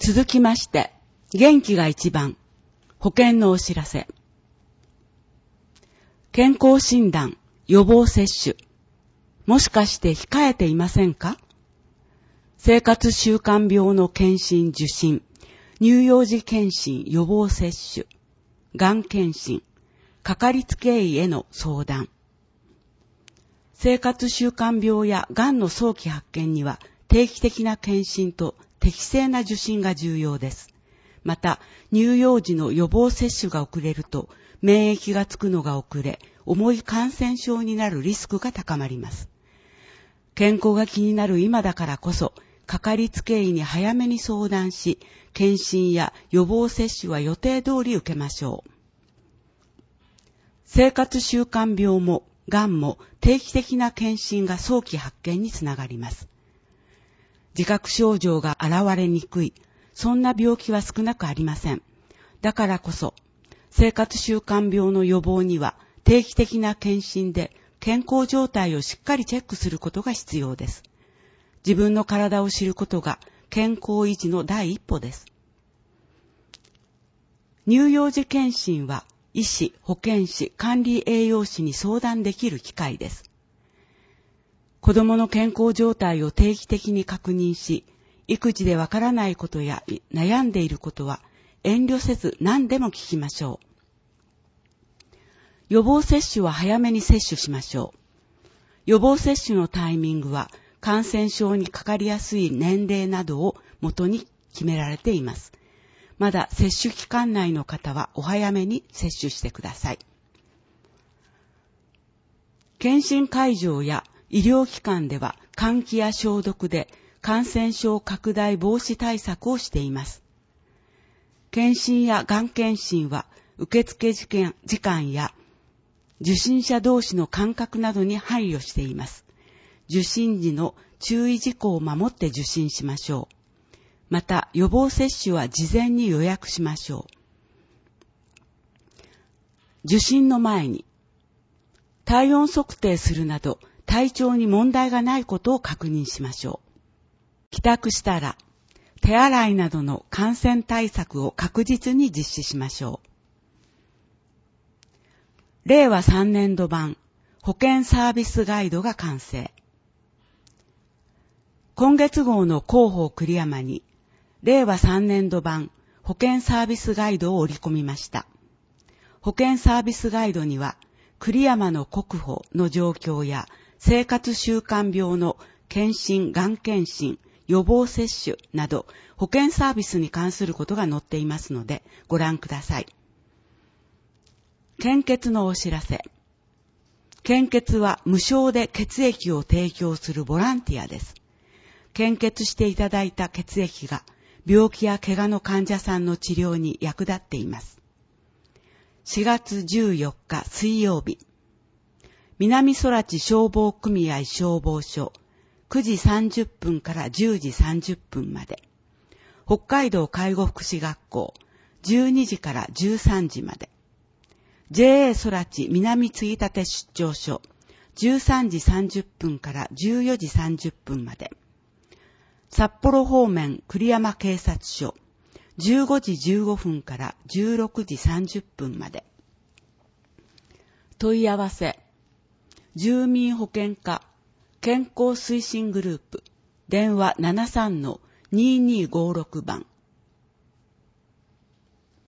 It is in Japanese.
続きまして、元気が一番、保険のお知らせ。健康診断、予防接種。もしかして控えていませんか？生活習慣病の検診受診、乳幼児検診予防接種、がん検診、かかりつけ医への相談。生活習慣病やがんの早期発見には定期的な検診と適正な受診が重要です。また、乳幼児の予防接種が遅れると、免疫がつくのが遅れ、重い感染症になるリスクが高まります。健康が気になる今だからこそ、かかりつけ医に早めに相談し、検診や予防接種は予定通り受けましょう。生活習慣病もがんも定期的な検診が早期発見につながります。自覚症状が現れにくい、そんな病気は少なくありません。だからこそ、生活習慣病の予防には定期的な検診で健康状態をしっかりチェックすることが必要です。自分の体を知ることが健康維持の第一歩です。乳幼児検診は医師、保健師、管理栄養士に相談できる機会です。子どもの健康状態を定期的に確認し、育児でわからないことや悩んでいることは遠慮せず何でも聞きましょう。予防接種は早めに接種しましょう。予防接種のタイミングは感染症にかかりやすい年齢などをもとに決められています。まだ接種期間内の方はお早めに接種してください。検診会場や医療機関では換気や消毒で感染症拡大防止対策をしています。検診やがん検診は受付時間や受診者同士の間隔などに配慮しています。受診時の注意事項を守って受診しましょう。また、予防接種は事前に予約しましょう。受診の前に、体温測定するなど、体調に問題がないことを確認しましょう。帰宅したら、手洗いなどの感染対策を確実に実施しましょう。令和3年度版保健サービスガイドが完成。今月号の広報栗山に、令和3年度版保健サービスガイドを織り込みました。保健サービスガイドには、栗山の国保の状況や生活習慣病の検診、がん検診、予防接種など保健サービスに関することが載っていますのでご覧ください。献血のお知らせ。献血は無償で血液を提供するボランティアです。献血していただいた血液が病気や怪我の患者さんの治療に役立っています。4月14日水曜日、南空知消防組合消防署9時30分から10時30分まで、北海道介護福祉学校12時から13時まで、JA 空知南ついたて出張所13時30分から14時30分まで、札幌方面栗山警察署15時15分から16時30分まで。問い合わせ、住民保険課健康推進グループ電話 73-2256 番